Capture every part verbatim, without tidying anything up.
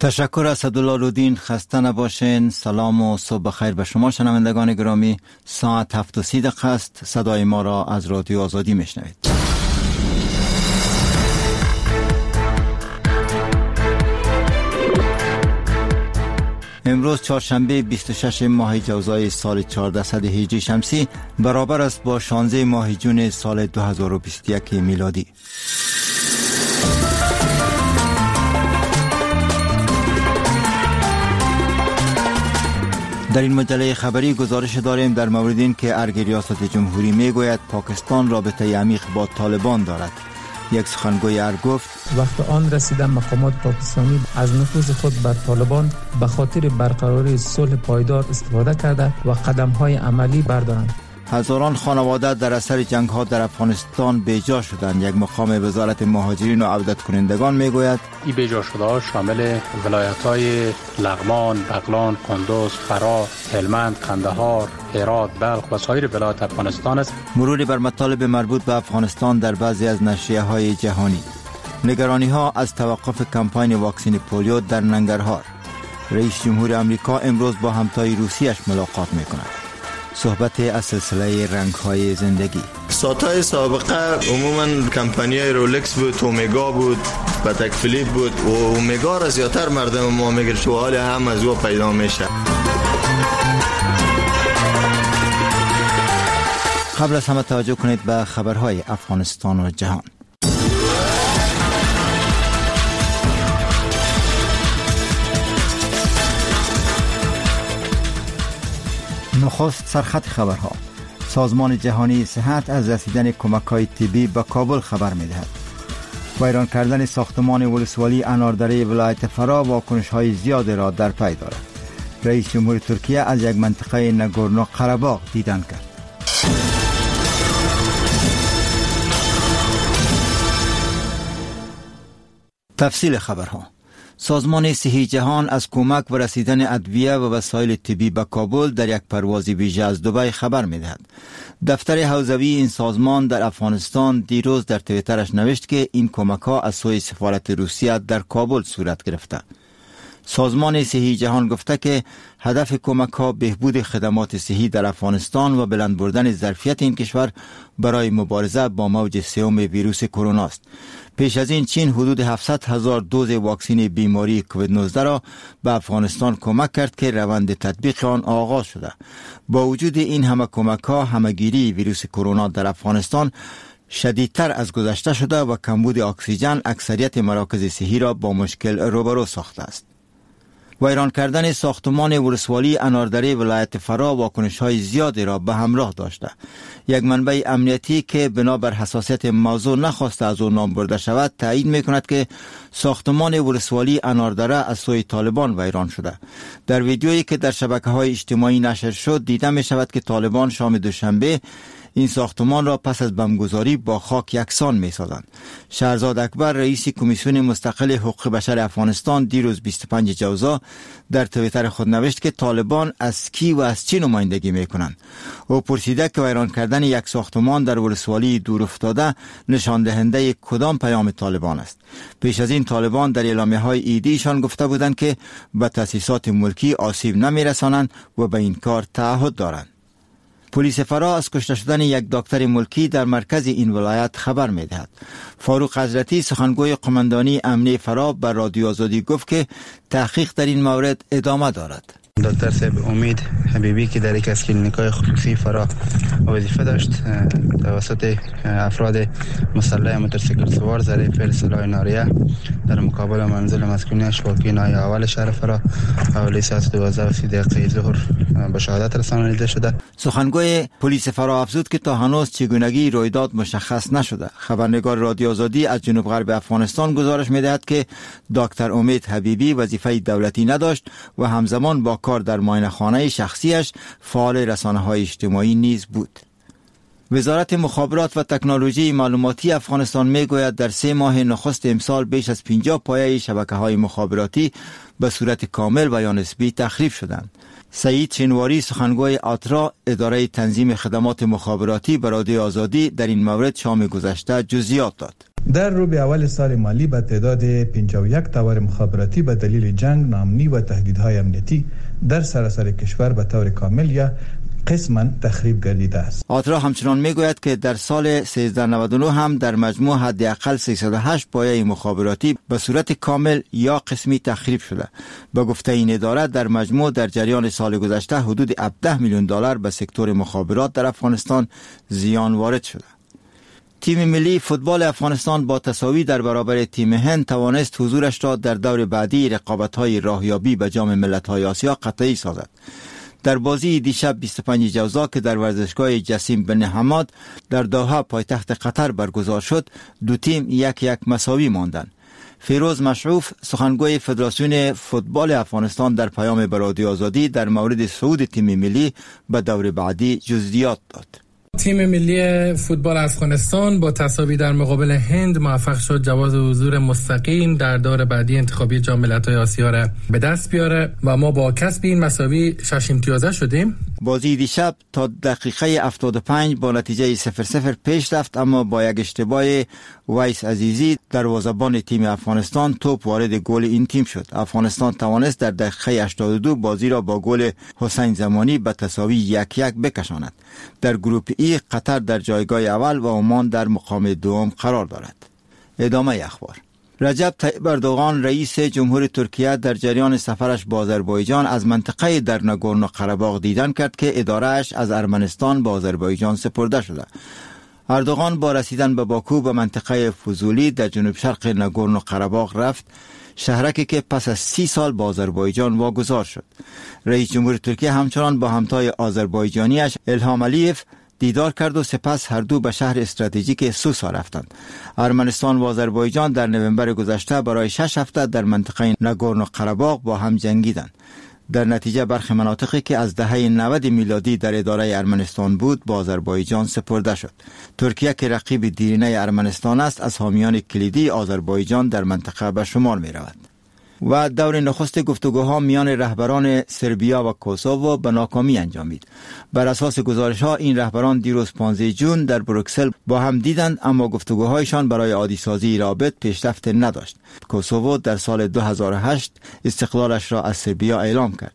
تشکر اسدالله رودین. خسته نباشین. سلام و صبح بخیر به شما شنوندگان گرامی. ساعت هفت و سی دقیقه است. صدای ما را از رادیو آزادی میشنوید. امروز چهارشنبه بیست و شش ماه جوزای سال چهاردهصد هجری شمسی برابر است با شانزده ماه جون سال دو هزار و بیست و یک میلادی. در این مجله خبری گزارش داریم در مورد این که ارگ ریاست جمهوری میگوید پاکستان رابطه عمیق با طالبان دارد. یک سخنگوی ارگ گفت وقت آن رسیده مقامات پاکستانی از نفوذ خود بر طالبان به خاطر برقراری صلح پایدار استفاده کرده و قدم‌های عملی بردارند. هزاران خانواده در اثر جنگ‌ها در افغانستان بیجا شدند. یک مقام وزارت مهاجرین و عودت کنندگان میگوید این بیجا شده‌ها شامل ولایت‌های لغمان، بغلان، قندوز، فرا، هلمند، قندهار، هرات، بلخ و سایر ولایات افغانستان است. مروری بر مطالب مربوط به افغانستان در بعضی از نشریه‌های جهانی. نگرانی‌ها از توقف کمپاین واکسن پولیو در ننگرهار. رئیس جمهور آمریکا امروز با همتای روسیش ملاقات می‌کند. صحبت از سلسله رنگ‌های زندگی. ساعت‌های سابقه عموماً کمپانی‌های رولکس بود، اومگا بود، پاتک فیلیپ بود و اومگا را زیادتر مردم ما میگن شو حال هم از او پیدا میشه. قبل از همه توجه کنید به خبرهای افغانستان و جهان. نخست سرخط خبرها. سازمان جهانی صحت از رسیدن کمک‌های طبی به کابل خبر می‌دهد. ویران کردن ساختمان ولسوالی اناردره ولایت فرا واکنش‌های زیاد را در پی دارد. رئیس جمهور ترکیه از یک منطقه نگورنو قره‌باغ دیدن کرد. تفصیل خبرها. سازمان صحی جهان از کمک و رسیدن ادویه و وسایل طبی به کابل در یک پرواز ویژه از دبی خبر می‌دهد. دفتر حوزوی این سازمان در افغانستان دیروز در توییترش نوشت که این کمک‌ها از سوی سفارت روسیه در کابل صورت گرفته. سازمان صحی جهان گفته که هدف کمک‌ها بهبود خدمات صحی در افغانستان و بلند بردن ظرفیت این کشور برای مبارزه با موج سوم ویروس کرونا است. پیش از این چین حدود هفتصد هزار دوز واکسن بیماری کووید نوزده را به افغانستان کمک کرد که روند تطبیق آن آغاز شده. با وجود این همه کمک‌ها، همه‌گیری ویروس کرونا در افغانستان شدیدتر از گذشته شده و کمبود اکسیژن اکثریت مراکز صحی را با مشکل روبرو ساخته است. ویران کردن ساختمان ولسوالی اناردره ولایت فرا واکنش‌های زیادی را به همراه داشته. یک منبع امنیتی که بنابر حساسیت موضوع نخواسته از آن نام برده شود تایید می‌کند که ساختمان ولسوالی اناردره از سوی طالبان ویران شده. در ویدیویی که در شبکه‌های اجتماعی نشر شد دیده می‌شود که طالبان شام دوشنبه این ساختمان را پس از بمبگذاری با خاک یکسان می سازند. شهرزاد اکبر رئیس کمیسیون مستقل حقوق بشر افغانستان دیروز بیست و پنج جوزا در توییتر خود نوشت که طالبان از کی و از چی نمایندگی می کنند. او پرسیده که ویران کردن یک ساختمان در ولسوالی دور افتاده نشان دهنده کدام پیام طالبان است. پیش از این طالبان در اعلامیه‌های ایدیشان گفته بودند که به تأسیسات ملکی آسیب نمی رسانند و به این کار تعهد دارند. پلیس فرا از کشته شدن یک دکتر ملکی در مرکز این ولایت خبر می‌دهد. فاروق حضرتی سخنگوی قماندانی امنیه فرا بر رادیو آزادی گفت که تحقیق در این مورد ادامه دارد. دکتر صاحب امید حبیبی که در یک از کلینیک‌های خصوصی فرا وظیفه داشت توسط افراد مسلح موتورسیکل سوار ذریعه فعل سلاح ناریه در مقابل منزل مسکونیش واقع ناحیه اول شهر فرا حوالی ساعت دوازده و سی دقیقه ظهر به شهادت رسانیده شده. سخنگوی پلیس فرا افزود که تا هنوز چگونگی رویداد مشخص نشده. خبرنگار رادیو آزادی از جنوب غرب افغانستان گزارش می‌دهد که دکتر امید حبیبی وظیفه دولتی نداشت و همزمان با کار در معاینه‌خانه شخصیش فعال رسانه‌های اجتماعی نیز بود. وزارت مخابرات و تکنولوژی معلوماتی افغانستان میگوید در سه ماه نخست امسال بیش از پنجاه پایه شبکه‌های مخابراتی به صورت کامل و یا نسبی تخریب شدند. سعید شنواری سخنگوی آترا اداره تنظیم خدمات مخابراتی به رادیو آزادی در این مورد شام گذشته جزئیات داد. در ربع اول سال مالی به تعداد پنجاه و یک تاور مخابراتی به دلیل جنگ، ناامنی و تهدیدهای امنیتی در سراسر کشور به طور کامل یا قسما تخریب گردیده است. آترا همچنان میگوید که در سال سیزده نود و نه هم در مجموع حداقل سیصد و هشت پایه مخابراتی به صورت کامل یا قسمی تخریب شده. به گفته این اداره در مجموع در جریان سال گذشته حدود هفده میلیون دلار به سکتور مخابرات در افغانستان زیان وارد شده. تیم ملی فوتبال افغانستان با تساوی در برابر تیم هند توانست حضورش را در دور بعدی رقابت‌های راهیابی به جام ملت‌های آسیا قطعی سازد. در بازی دیشب بیست و پنج جوزا که در ورزشگاه جسیم بن حماد در دوحه پایتخت قطر برگزار شد، دو تیم یک یک مساوی ماندند. فیروز مشعوف سخنگوی فدراسیون فوتبال افغانستان در پیام به رادیو آزادی در مورد صعود تیم ملی به دور بعدی جزئیات داد. تیم ملی فوتبال افغانستان با تساوی در مقابل هند موفق شد جواز حضور مستقیم در دور بعدی انتخابی جام ملت‌های آسیا را به دست بیاره و ما با کسب این مساوی شش امتیازه شدیم. بازی دیشب تا دقیقه هفتاد و پنج با نتیجه صفر صفر پیش رفت، اما با یک اشتباه ویس عزیزی دروازه‌بان تیم افغانستان توپ وارد گل این تیم شد. افغانستان توانست در دقیقه هشتاد و دو بازی را با گل حسین زمانی به تساوی یک یک بکشاند. در گروه ای قطر در جایگاه اول و عمان در مقام دوم قرار دارد. ادامه اخبار. رجب طیب اردوغان رئیس جمهور ترکیه در جریان سفرش به آذربایجان از منطقه در ناگورنو قره‌باغ دیدن کرد که اداره‌اش از ارمنستان به آذربایجان سپرده شده. اردوغان با رسیدن به باکو به منطقه فوزولی در جنوب شرق ناگورنو قره‌باغ رفت، شهرکی که پس از سی سال با آذربایجان واگذار شد. رئیس جمهور ترکیه همچنان با همتای آذربایجانیش الهام علیف دیدار کرد و سپس هر دو به شهر استراتژیک سوسا رفتند. ارمنستان و آذربایجان در نوامبر گذشته برای شش هفته در منطقه ناگورنو قره‌باغ با هم جنگیدند. در نتیجه برخی مناطقی که از دهه نود میلادی در اداره ارمنستان بود با آذربایجان سپرده شد. ترکیه که رقیب دیرینه ارمنستان است از حامیان کلیدی آذربایجان در منطقه به شمار می رود. و دور نخست گفتگوها میان رهبران سربیا و کوسوو به ناکامی انجامید. بر اساس گزارش‌ها این رهبران دیروز پانزده جون در بروکسل با هم دیدند، اما گفتگوهایشان برای عادی‌سازی روابط پیشرفت نداشت. کوسوو در سال دو هزار و هشت استقلالش را از سربیا اعلام کرد.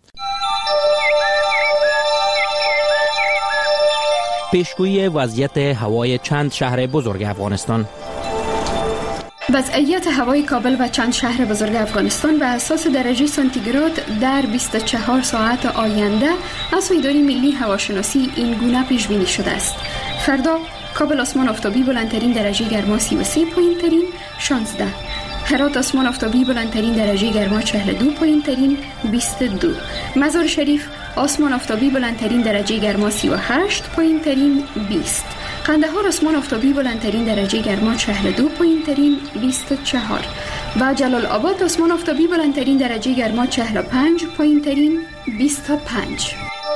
پیشگویی وضعیت هوای چند شهر بزرگ افغانستان. وضعیت هوای کابل و چند شهر بزرگ افغانستان به اساس درجه سانتیگراد در بیست و چهار ساعت آینده از اداره ملی هواشناسی این گونه پیش بینی شده است. فردا کابل آسمان آفتابی بلندترین درجه گرما سی و سه، پایین‌ترین شانزده. هرات آسمان آفتابی بلندترین درجه گرما چهل و دو، پایین‌ترین بیست و دو. مزار شریف آسمان آفتابی بلندترین درجه گرما سی و هشت، پایین‌ترین بیست. قندهار آسمان آفتابی بلندترین درجه گرما چهل و دو، پایین‌ترین بیست و چهار. و جلال آباد آسمان آفتابی بلندترین درجه گرما چهل و پنج، پایین‌ترین بیست و پنج.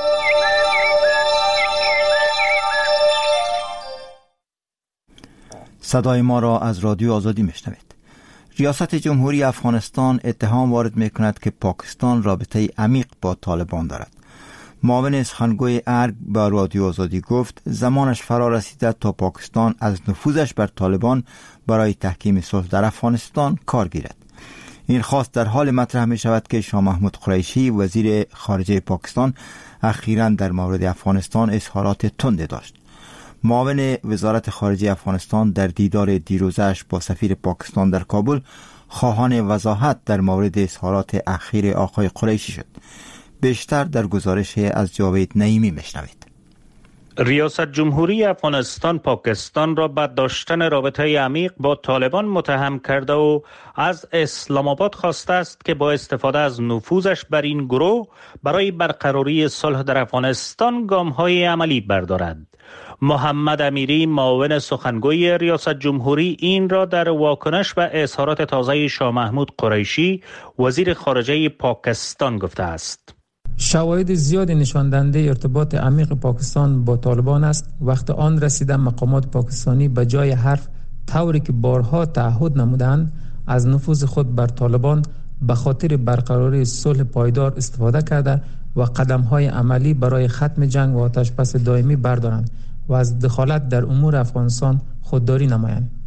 صدای ما را از رادیو آزادی میشنوید. ریاست جمهوری افغانستان اتهام وارد میکند که پاکستان رابطه عمیق با طالبان دارد. معاون سخنگوی ارگ با رادیو آزادی گفت زمانش فرا رسیده تا پاکستان از نفوذش بر طالبان برای تحکیم صلح در افغانستان کار گیرد. این خواست در حال مطرح می شود که شاه محمود قریشی وزیر خارجه پاکستان اخیراً در مورد افغانستان اظهارات تند داشت. معاون وزارت خارجه افغانستان در دیدار دیروزش با سفیر پاکستان در کابل خواهان وضاحت در مورد اظهارات اخیر آقای قریشی شد. بیشتر در گزارش از جاوید نعیمی میشنوید. ریاست جمهوری افغانستان پاکستان را به داشتن رابطه عمیق با طالبان متهم کرده و از اسلام آباد خواسته است که با استفاده از نفوذش بر این گروه برای برقراری صلح در افغانستان گام‌های عملی بردارد. محمد امیری معاون سخنگوی ریاست جمهوری این را در واکنش به اظهارات تازه شاه محمود قریشی وزیر خارجه پاکستان گفته است. شواهد زیادی نشان دهنده ارتباط عمیق پاکستان با طالبان است. وقت آن رسیده مقامات پاکستانی به جای حرف طوری که بارها تعهد نمودند از نفوذ خود بر طالبان به خاطر برقراری صلح پایدار استفاده کرده و قدم‌های عملی برای ختم جنگ و آتش‌بس دائمی بردارند و از دخالت در امور افغانستان خودداری نمایند.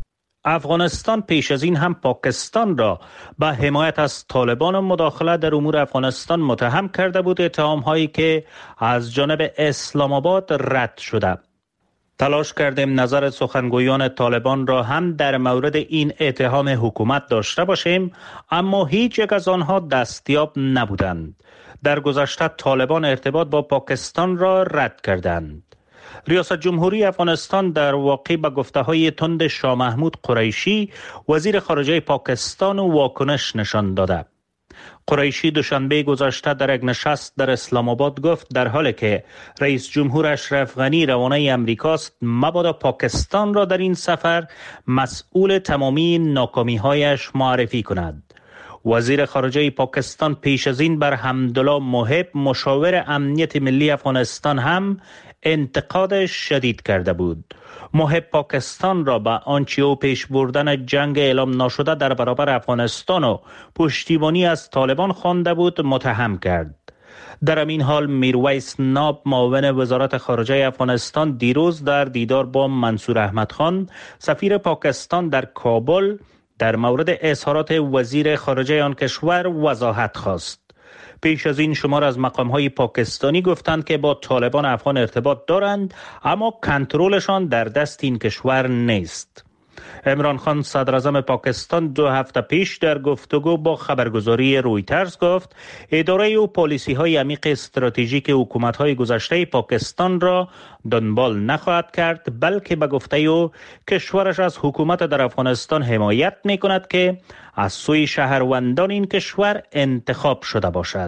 افغانستان پیش از این هم پاکستان را به حمایت از طالبان و مداخله در امور افغانستان متهم کرده بود، اتهام هایی که از جانب اسلام آباد رد شده. تلاش کردیم نظر سخنگویان طالبان را هم در مورد این اتهام حکومت داشته باشیم، اما هیچ یک از آنها دستیاب نبودند. در گذشته طالبان ارتباط با پاکستان را رد کردند. ریاست جمهوری افغانستان در واقع به گفته‌های تند شاه محمود قریشی وزیر خارجه پاکستان واکنش نشان داده. قریشی دوشنبه گذشته در یک نشست در اسلام آباد گفت در حالی که رئیس جمهور اشرف غنی روانه امریکاست، مبادا پاکستان را در این سفر مسئول تمامی ناکامی‌هایش معرفی کند. وزیر خارجه پاکستان پیش از این بر حمدالله محب مشاور امنیت ملی افغانستان هم انتقاد شدید کرده بود. محب پاکستان را به آنچه او پیش بردن جنگ اعلام ناشده در برابر افغانستان و پشتیبانی از طالبان خوانده بود متهم کرد. در همین حال میرویس ناب معاون وزارت خارجه افغانستان دیروز در دیدار با منصور احمد خان سفیر پاکستان در کابل در مورد اظهارات وزیر خارجه آن کشور وضاحت خواست. پیش از این شمار از مقام‌های پاکستانی گفتند که با طالبان افغان ارتباط دارند، اما کنترلشان در دست این کشور نیست. عمران خان صدر اعظم پاکستان دو هفته پیش در گفتگو با خبرگزاری رویترز گفت اداره او پالیسی‌های عمیق استراتژیک حکومت‌های گذشته پاکستان را دنبال نخواهد کرد، بلکه به گفته او کشورش از حکومت در افغانستان حمایت می‌کند که از سوی شهروندان این کشور انتخاب شده باشد.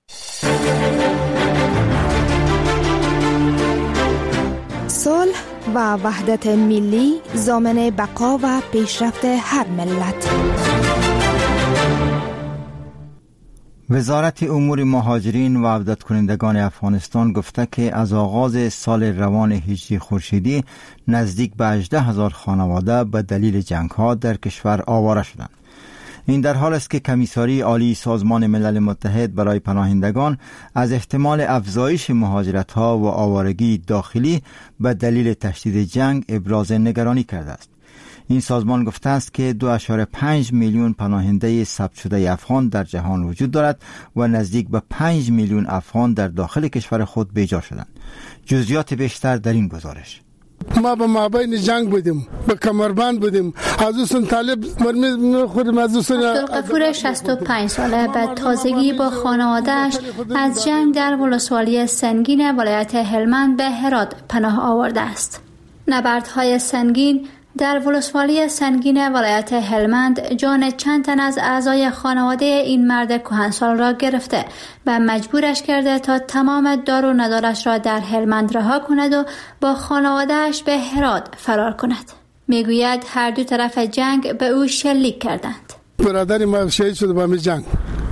صلح و وحدت ملی ضامن بقا و پیشرفت هر ملت. وزارت امور مهاجرین و عودت کنندگان افغانستان گفته که از آغاز سال روان هجری خورشیدی نزدیک به هجده هزار خانواده به دلیل جنگ ها در کشور آواره شدند. این در حال است که کمیساری عالی سازمان ملل متحد برای پناهندگان از احتمال افزایش مهاجرت ها و آوارگی داخلی به دلیل تشدید جنگ ابراز نگرانی کرده است. این سازمان گفته است که دو ممیز پنج میلیون پناهنده ثبت شده افغان در جهان وجود دارد و نزدیک به پنج میلیون افغان در داخل کشور خود بیجا شدند. جزئیات بیشتر در این گزارش. ما به مابین جنگ بودیم، به کمربند بودیم. از اون طالب مرمی خودم از اون عبدالغفور شصت و پنج ساله به تازگی با خانواده‌اش از جنگ در ولسوالی سنگین ولایت هلمند به هرات پناه آورده است. نبردهای سنگین در ولسوالی سنگین ولایت هلمند جان چند تن از اعضای خانواده این مرد کهنسال را گرفته و مجبورش کرده تا تمام دار و ندارش را در هلمند رها کند و با خانوادهش به هرات فرار کند. میگوید هر دو طرف جنگ به او شلیک کردند. برادر ما شهید شد با می جنگ،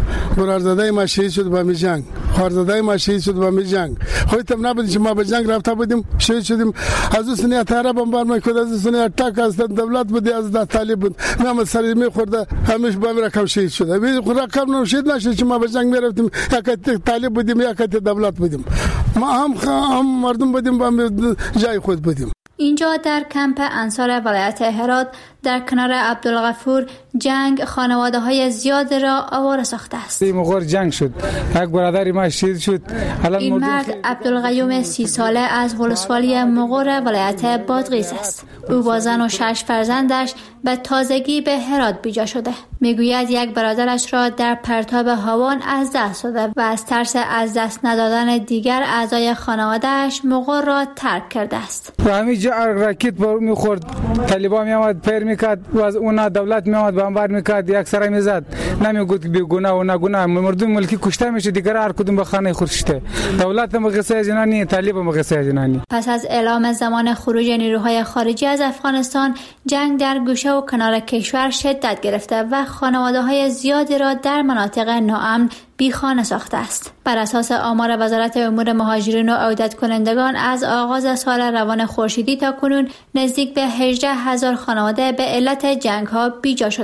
برادر ما شهید شد با می جنگ، خواهرزاده ما شهید شد با می جنگ. خودم نبودیم که ما به جنگ رفته بودیم، شهید شدیم. از اون سنی اتاره بمبار میکرد، از اون سنی اتاک از دولت بود، از دست طالب بود. ما سری میخورد، همیشه با رقم شهید شد. ولی رقم نو شهید نشد که ما به جنگ میرفتیم، یک طالب بودیم یک دولت بودیم. ما هم هم مردم بودیم، با جای خود بودیم. اینجا در کمپ انصار ولایت هرات در کنار عبدالغفور جنگ خانواده های زیاد را آواره ساخته است. این موقع جنگ شد، یک برادری ما شهید شد. این مرد عبدالقیوم سی ساله از ولسوالی مغور ولایت بادغیس است. او با زن و شش فرزندش به تازگی به هرات بیجا شده. میگوید یک برادرش را در پرتاب هاون از دست داده و از ترس از دست ندادن دیگر اعضای خانواده‌اش مغور را ترک کرده است. همینجا راکت بر میخورد، طالبان میامد پیر میکرد و از اون دولت میامد بمبار میکرد، یک سر میزد، نمیگفت بی گناه و نگناه. مردم ملکی کشته میشه، دیگر هر کدوم به خانه خورشته. دولت هم قصه جنانی، طالب هم قصه جنانی. پس از اعلام زمان خروج نیروهای خارجی از افغانستان، جنگ در گوشه و کنار کشور شدت گرفته و خانواده‌های زیادی را در مناطق ناامن بیخانه ساخته است. بر اساس آمار وزارت امور مهاجرین و عودت کنندگان از آغاز سال روان خورشیدی تا کنون نزدیک به هجده هزار خانواده به علت جنگ ها بیجا شدند.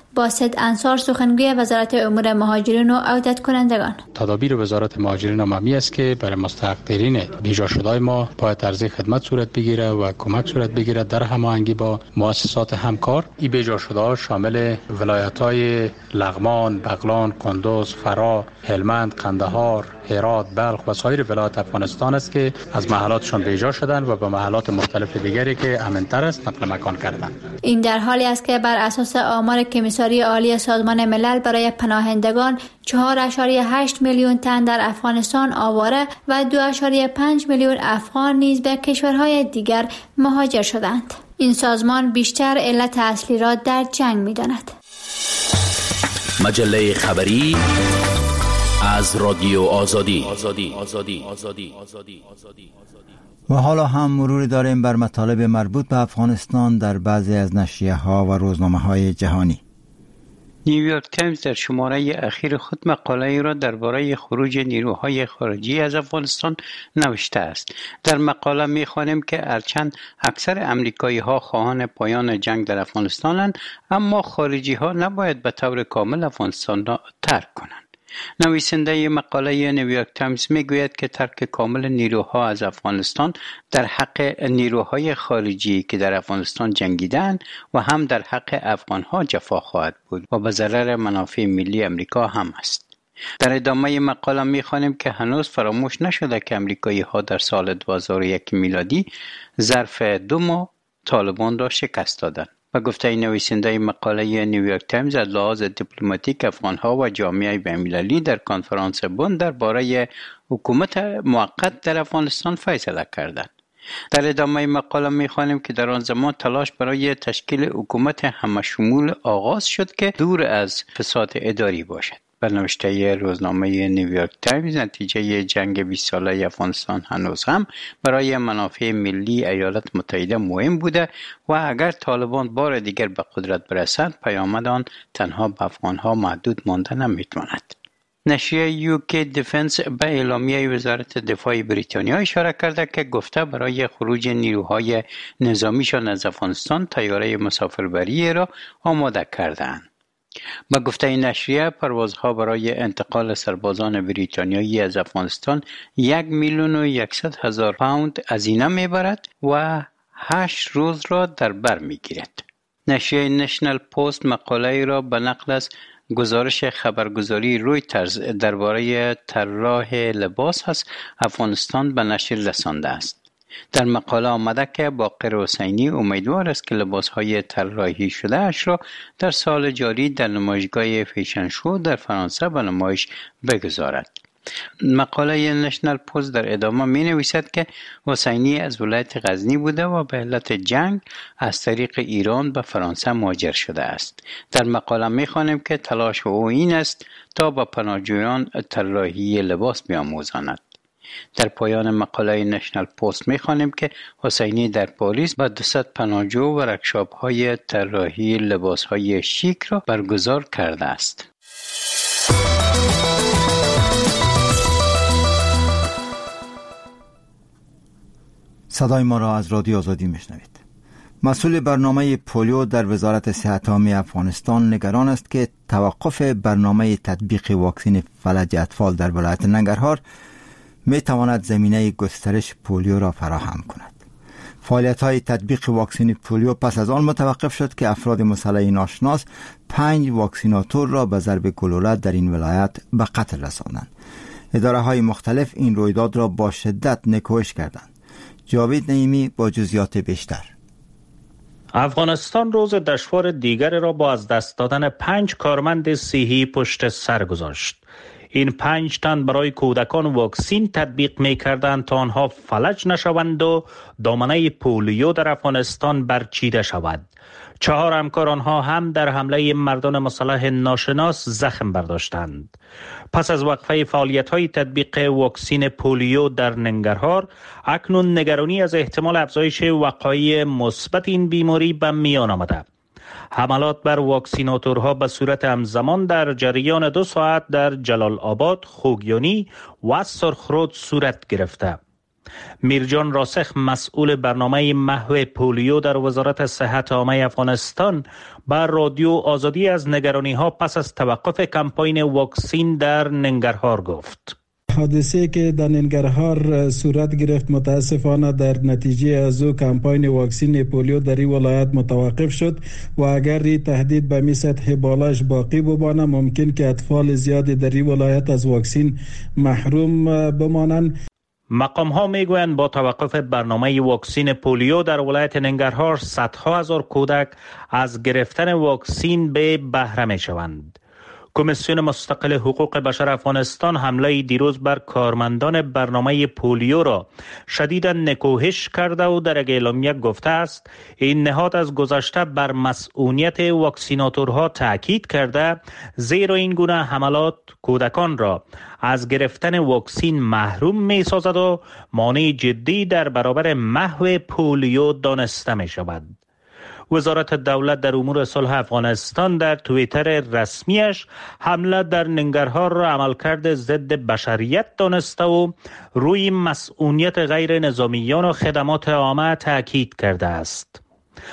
باسط انصار سخنگوی وزارت امور مهاجرین و عودت کنندگان: تدابیر وزارت مهاجرین عمومی است که برای مستحقین بیجا شده‌های ما باید عرضه خدمت صورت بگیره و کمک صورت بگیره در هماهنگی با مؤسسات همکار. این بیجا شده‌ها شامل ولایت‌های لغمان، بغلان، کندوز، فرا، هلمند، قندهار، هرات، بلخ و سایر ولایات افغانستان است که از محلاتشان بیجا شدند و به محلات مختلف دیگری که امن‌تر است نقل مکان کردند. این در حالی است که بر اساس آمار کمیساری عالی سازمان ملل برای پناهندگان چهار و هشت میلیون تن در افغانستان آواره و دو و پنج میلیون افغان نیز به کشورهای دیگر مهاجر شدند. این سازمان بیشتر علت اصلی را در جنگ می‌داند. مجله خبری از رادیو آزادی. آزادی. آزادی. آزادی. آزادی. آزادی. و حالا هم مروری داریم بر مطالب مربوط به افغانستان در بعضی از نشریه‌ها و روزنامه‌های جهانی. نیویورک تایمز در شماره اخیر خود مقاله‌ای را درباره خروج نیروهای خارجی از افغانستان نوشته است. در مقاله می‌خوانیم که هرچند اکثر آمریکایی‌ها خواهان پایان جنگ در افغانستانند، اما خارجی‌ها نباید به طور کامل افغانستان را ترک کنند. نویسنده مقاله نیویورک تایمز میگوید که ترک کامل نیروها از افغانستان در حق نیروهای خارجی که در افغانستان جنگیدند و هم در حق افغانها جفا خواهد بود و به ضرر منافع ملی امریکا هم است. در ادامه مقاله میخوانیم که هنوز فراموش نشده که امریکایی‌ها در سال دو هزار و یک میلادی ظرف دو ماه طالبان را شکست دادند. و گفته نویسنده مقاله نیویورک تایمز از لحاظ دیپلماتیک افغانها و جامعه بین‌المللی در کنفرانس بن درباره حکومت موقت در افغانستان فیصله کردند. در ادامه مقاله می‌خوانیم که در آن زمان تلاش برای تشکیل حکومت همشمول آغاز شد که دور از فساد اداری باشد. به نوشته روزنامه نیویورک تایمز، نتیجه جنگ بیست ساله افغانستان هنوز هم برای منافع ملی ایالات متحده مهم بوده و اگر طالبان بار دیگر به قدرت برسند پیامد آن تنها به افغانها محدود مانده نمی‌ماند. نشریه یوکی دیفنس به اعلامیه وزارت دفاع بریتانیا اشاره کرده که گفته برای خروج نیروهای نظامیشان از افغانستان طیاره مسافربری را آماده کرده‌اند. با گفته این نشریه پروازها برای انتقال سربازان بریتانیایی از افغانستان یک میلیون و یکصد هزار پوند هزینه میبرد و هشت روز را در بر میگیرد. نشریه نشنل پست مقاله را به نقل از گزارش خبرگزاری رویترز درباره طراح لباس از افغانستان به نشر رسانده است. در مقاله آمده که باقر حسینی امیدوار است که لباس‌های طراحی شده اش را در سال جاری در نمایشگاه فیشن شو در فرانسه به نمایش بگذارد. مقاله نشنل پست در ادامه می نویسد که حسینی از ولایت غزنی بوده و به علت جنگ از طریق ایران به فرانسه مهاجر شده است. در مقاله می خوانیم که تلاش او این است تا به پناهجویان طراحی لباس بیاموزاند. در پایان مقاله نشنل پست می‌خوانیم که حسینی در پاریس با دویست پناهجو و ورکشاپ‌های طراحی لباس‌های شیک را برگزار کرده است. صدای ما را از رادیو آزادی میشنوید. مسئول برنامه پولیو در وزارت صحت عامه افغانستان نگران است که توقف برنامه تطبیق واکسن فلج اطفال در ولایت ننگرهار می تواند زمینه گسترش پولیو را فراهم کند. فعالیت های تطبیق واکسن پولیو پس از آن متوقف شد که افراد مسلح ناشناس پنج واکسیناتور را به ضرب گلوله در این ولایت به قتل رساندند. اداره های مختلف این رویداد را با شدت نکوهش کردند. جاوید نعیمی با جزئیات بیشتر. افغانستان روز دشوار دیگر را با از دست دادن پنج کارمند صحی پشت سر گذاشت. این پنج تن برای کودکان واکسین تطبیق می کردند تا آنها فلج نشوند و دامنه پولیو در افغانستان برچیده شود. چهار همکار آنها هم در حمله مردان مسلح ناشناس زخم برداشتند. پس از وقفه فعالیت‌های تطبیق واکسین پولیو در ننگرهار، اکنون نگرانی از احتمال افزایش وقایع مثبت این بیماری به میان آمده. حملات بر واکسیناتورها به صورت همزمان در جریان دو ساعت در جلال آباد، خوگیانی و سرخرود صورت گرفته. میرجان راسخ مسئول برنامه محو پولیو در وزارت صحت عامه افغانستان بر رادیو آزادی از نگرانی ها پس از توقف کمپاین واکسین در ننگرهار گفت. حادثه که در ننگرهار صورت گرفت متاسفانه در نتیجه از او کمپاین واکسین پولیو در این ولایت متوقف شد و اگر این تهدید به می سطح بالاش باقی بمانه ممکن که اطفال زیادی در این ولایت از واکسین محروم بمانند. مقام ها می گویند با توقف برنامه واکسین پولیو در ولایت ننگرهار صدها هزار کودک از گرفتن واکسین به بهره می شوند. کمیسیون مستقل حقوق بشر افغانستان حمله دیروز بر کارمندان برنامه پولیو را شدیداً نکوهش کرده و در یک اعلامیه گفته است این نهاد از گذشته بر مسئولیت واکسیناتورها تاکید کرده، زیرا این گونه حملات کودکان را از گرفتن واکسین محروم می سازد و مانع جدی در برابر محو پولیو دانسته می شود. وزارت دولت در امور صلح افغانستان در توییتر رسمیش حمله در ننگرهار را عملکرد ضد بشریت دانسته و روی مسئولیت غیر نظامیان و خدمات عامه تاکید کرده است.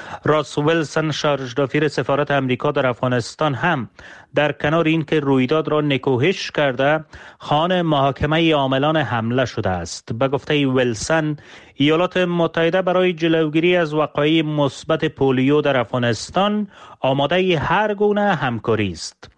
راس ویلسون شارژدافیر سفارت امریکا در افغانستان هم در کنار این که رویداد را نکوهش کرده خوان محاکمه عاملان حمله شده است. به گفته ویلسون ایالات متحده برای جلوگیری از وقایع مثبت پولیو در افغانستان آماده هر گونه همکاری است.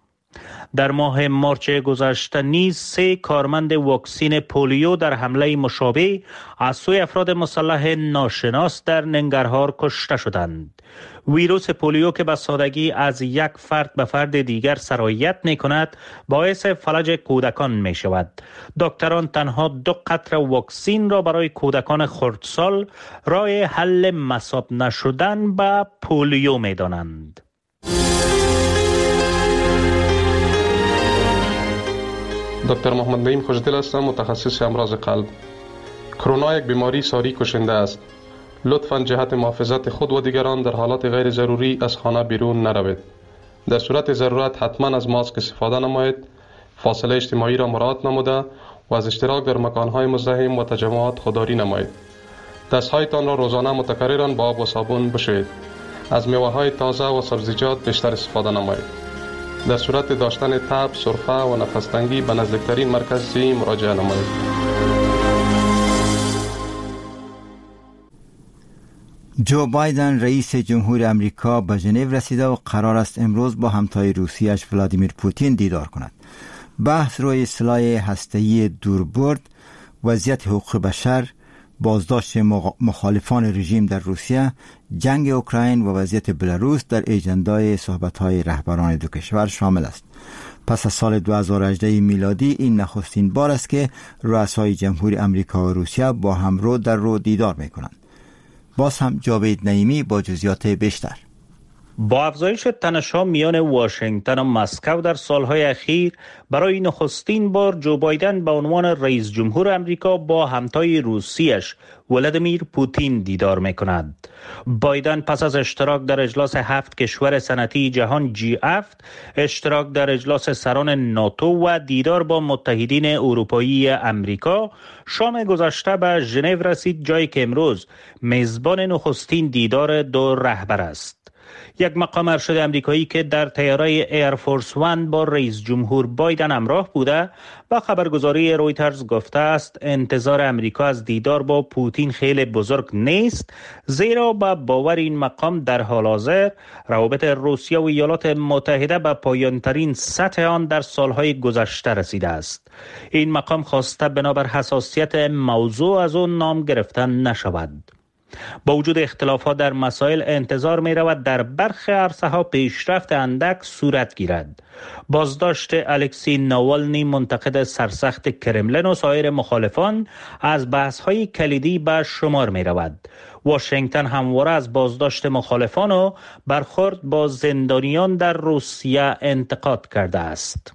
در ماه مارچ گذشته نیز سه کارمند واکسین پولیو در حمله مشابه از سوی افراد مسلح ناشناس در ننگرهار کشته شدند. ویروس پولیو که به سادگی از یک فرد به فرد دیگر سرایت می کند باعث فلج کودکان می شود. دکتران تنها دو قطره واکسین را برای کودکان خردسال راه حل مصاب نشدن به پولیو می دانند. دکتر محمد نعیم خوشدل هستم، متخصص امراض قلب. کرونا یک بیماری ساری کشنده است. لطفاً جهت محافظت خود و دیگران در حالات غیر ضروری از خانه بیرون نروید. در صورت ضرورت حتما از ماسک استفاده نمایید، فاصله اجتماعی را مراعات نموده و از اشتراک در مکانهای مزدحم و تجمعات خودداری نمایید. دستهایتان را روزانه متکرراً با آب و صابون بشویید. از میوه‌های تازه و سبزیجات بیشتر استفاده نمایید. در صورت داشتن تب، سرفه و نفس‌تنگی به نزدیکترین مرکز صحی مراجعه نمایید. جو بایدن رئیس جمهور امریکا به ژنو رسیده و قرار است امروز با همتای روسیه‌اش ولادیمیر پوتین دیدار کند. بحث روی سلاح هسته‌ای دوربرد، وضعیت حقوق بشر، بازداشت مخالفان رژیم در روسیه، جنگ اوکراین و وضعیت بلاروس در اجندای صحبت‌های رهبران دو کشور شامل است. پس از سال دو هزار و هجده میلادی این نخستین بار است که رؤسای جمهوری امریکا و روسیه با هم رو در رو دیدار می‌کنند. باز هم جاوید نعیمی با جزئیات بیشتر. با افزایش تنش‌ها میان واشنگتن و مسکو در سالهای اخیر برای نخستین بار جو بایدن به عنوان رئیس جمهور امریکا با همتای روسیش ولادیمیر پوتین دیدار می‌کند. بایدن پس از اشتراک در اجلاس هفت کشور صنعتی جهان جی هفت، اشتراک در اجلاس سران ناتو و دیدار با متحدین اروپایی امریکا شام گذشته به ژنو رسید، جایی که امروز میزبان نخستین دیدار دو رهبر است. یک مقام ارشد امریکایی که در طیاره ایرفورس وان با رئیس جمهور بایدن همراه بوده با خبرگزاری رویترز گفته است انتظار امریکا از دیدار با پوتین خیلی بزرگ نیست، زیرا با باور این مقام در حال حاضر روابط روسیه و ایالات متحده به پایان‌ترین سطح آن در سالهای گذشته رسیده است. این مقام خواسته بنابر حساسیت موضوع از آن نام گرفتن نشود. با وجود اختلافات در مسائل انتظار می رود در برخی عرصه ها پیشرفت اندک صورت گیرد. بازداشت الکسی ناوالنی منتقد سرسخت کرملین و سایر مخالفان از بحث های کلیدی به شمار می رود. واشنگتن همواره از بازداشت مخالفان و برخورد با زندانیان در روسیه انتقاد کرده است.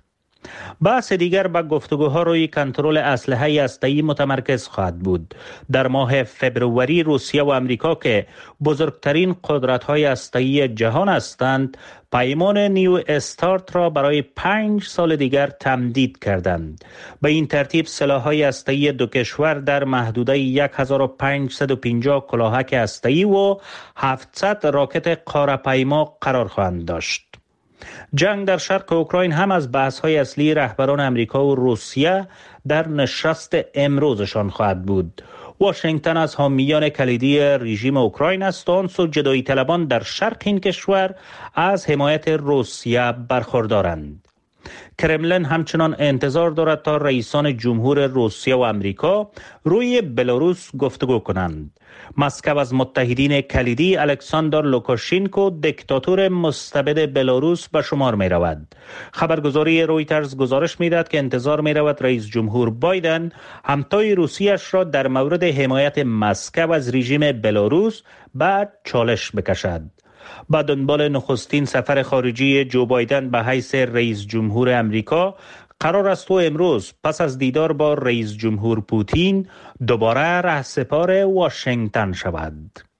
بحث دیگر به گفتگوها روی کنترل اسلحه هسته‌ای متمرکز خواهد بود. در ماه فبروری روسیه و امریکا که بزرگترین قدرت‌های هسته‌ای جهان هستند، پیمان نیو استارت را برای پنج سال دیگر تمدید کردند. به این ترتیب سلاح‌های هسته‌ای دو کشور در محدوده هزار و پانصد و پنجاه کلاهک هسته‌ای و هفتصد راکت قاره‌پیما قرار خواهند داشت. جنگ در شرق اوکراین هم از بحث‌های اصلی رهبران امریکا و روسیه در نشست امروزشان خواهد بود. واشنگتن از حامیان کلیدی رژیم اوکراین است و آن سو جدایی طلبان در شرق این کشور از حمایت روسیه برخوردارند. کرملن همچنان انتظار دارد تا رئیسان جمهور روسیه و امریکا روی بلاروس گفتگو کنند. مسکو از متحدین کلیدی الکساندر لوکاشینکو دیکتاتور مستبد بلاروس به شمار می رود. خبرگزاری رویترز گزارش می دهد که انتظار می رود رئیس جمهور بایدن همتای روسیه‌اش را در مورد حمایت مسکو از رژیم بلاروس به چالش بکشد. با دنبال نخستین سفر خارجی جو بایدن به حیث رئیس جمهور امریکا، قرار است او امروز پس از دیدار با رئیس جمهور پوتین دوباره رهسپار واشنگتن شود.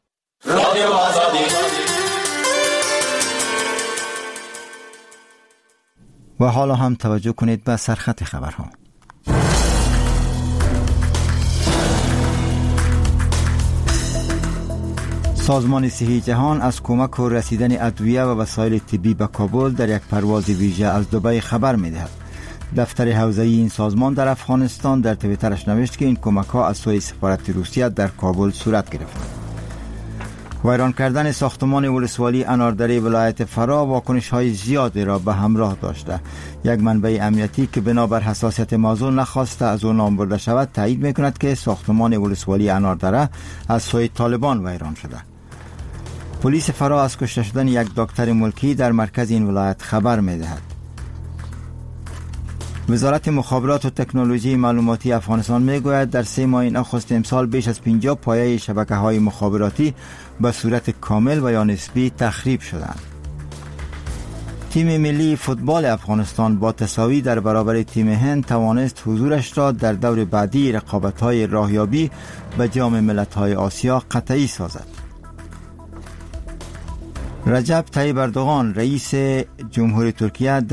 و حالا هم توجه کنید به سرخط خبرها. سازمان صحی جهان از کمک و رسیدن ادویه و وسایل طبی به کابل در یک پرواز ویژه از دبی خبر می‌دهد. دفتر حوزه‌ای این سازمان در افغانستان در توییترش نوشت که این کمک‌ها از سوی سفارت روسیه در کابل صورت گرفت. ویران کردن ساختمان ولسوالی اناردره ولایت فرا واکنش‌های زیادی را به همراه داشته. یک منبع امنیتی که بنابر حساسیت موضوع نخواسته از آن نام برده شود تایید می‌کند که ساختمان ولسوالی اناردره از سوی طالبان ویران شده. پلیس فرا از کشته شدن یک دکتر ملکی در مرکز این ولایت خبر می‌دهد. وزارت مخابرات و تکنولوژی معلوماتی افغانستان میگوید در سه ماه نخست امسال بیش از پنجاه پایه شبکه‌های مخابراتی به صورت کامل و یا نسبی تخریب شدند. تیم ملی فوتبال افغانستان با تساوی در برابر تیم هند توانست حضورش را در دور بعدی رقابت‌های راهیابی به جام ملت‌های آسیا قطعی سازد. رجب طیب اردوغان رئیس جمهوری ترکیه